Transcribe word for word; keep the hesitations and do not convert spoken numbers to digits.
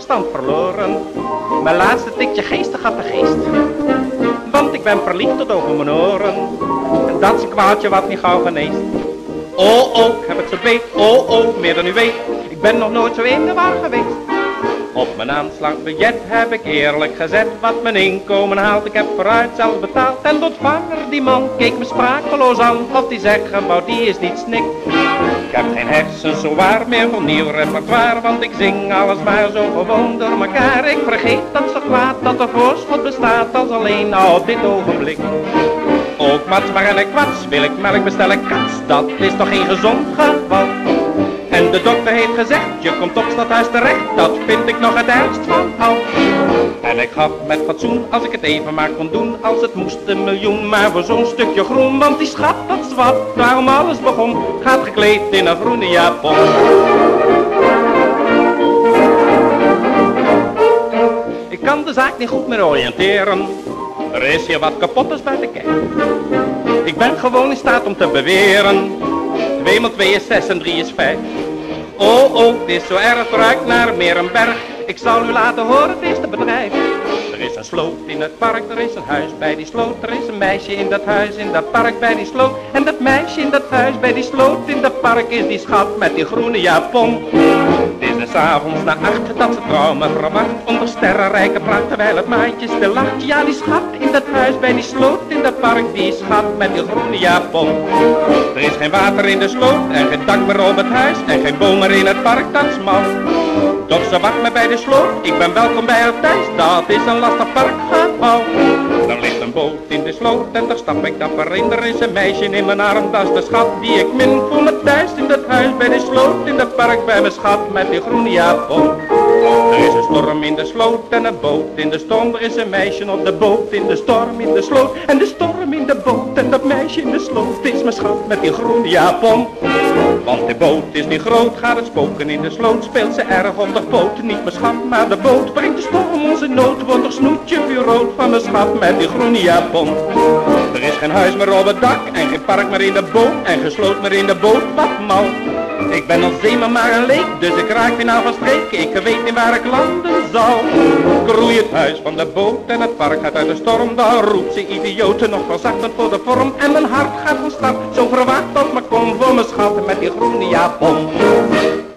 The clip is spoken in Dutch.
verstand verloren. Mijn laatste tikje geestig had de geest. Want ik ben verliefd tot over mijn oren. En dat is een kwaaltje wat niet gauw geneest. Oh, oh, ik heb het zo beet. Oh, oh, meer dan u weet. Ik ben nog nooit zo in de war geweest. Op mijn aanslagbiljet heb ik eerlijk gezet wat mijn inkomen haalt. Ik heb vooruit zelf betaald en de ontvanger, die man, keek me sprakeloos aan. Of die zeggen, wou die is niet snik. Ik heb geen hersens zo waar meer van nieuw repertoire, want ik zing alles maar zo gewoon door elkaar. Ik vergeet dat zo kwaad dat er voorschot bestaat als alleen nou op dit ogenblik. Ook matsbaar en ik kwats, wil ik melk bestellen, kats, dat is toch geen gezond geval. En de dokter heeft gezegd, je komt op stadhuis terecht, dat vind ik nog het ergst van al. En ik gaf met fatsoen, als ik het even maar kon doen, als het moest een miljoen, maar voor zo'n stukje groen. Want die schat, dat is wat, waarom alles begon, gaat gekleed in een groene japon. Ik kan de zaak niet goed meer oriënteren, er is hier wat kapot als buiten kijf. Ik ben gewoon in staat om te beweren, twee maal twee is zes en drie is vijf. Oh, oh, het is zo erg, ruikt naar meer een berg. Ik zal u laten horen, het eerste bedrijf. Er is een sloot in het park, er is een huis bij die sloot. Er is een meisje in dat huis, in dat park bij die sloot. En dat meisje in dat huis bij die sloot, in dat park is die schat met die groene japon. Het is des avonds na acht dat ze trouw me verwacht, onder sterrenrijke pracht, terwijl het maandje stil lacht. Ja, die schat in dat huis bij die sloot, in dat park, die schat met die groene japon. Er is geen water in de sloot en geen dak meer op het huis en geen boom meer in het park, dat is mal. Doch ze wacht me bij de sloot, ik ben welkom bij haar thuis, dat is een lastig parkgebouw. Er ligt een boot in de sloot en daar stap ik dapper in, er is een meisje in mijn arm, dat is de schat die ik min. Voel me thuis in dat huis bij de sloot, in dat park bij mijn schat met die groene japon. Er is een storm in de sloot en een boot in de storm, er is een meisje op de boot in de storm in de sloot. En de storm in de boot en dat meisje in de sloot is mijn schat met die groene japon. Want de boot is niet groot, gaat het spoken in de sloot, speelt ze erg op de poot. Niet mijn schat, maar de boot brengt de storm onze nood, wordt er snoetje vuurrood van mijn schat met die groene japon. Er is geen huis meer op het dak en geen park meer in de boot en geen sloot meer in de boot, wat mal. Ik ben als zeeman maar een leek, dus ik raak finaal van streek, ik weet niet waar ik landen zal. Kroei het huis van de boot en het park gaat uit de storm, dan roept ze idioten nog verzachtend voor de vorm. En mijn hart gaat van start, zo verwacht als maar kom voor mijn schat met die groene japon.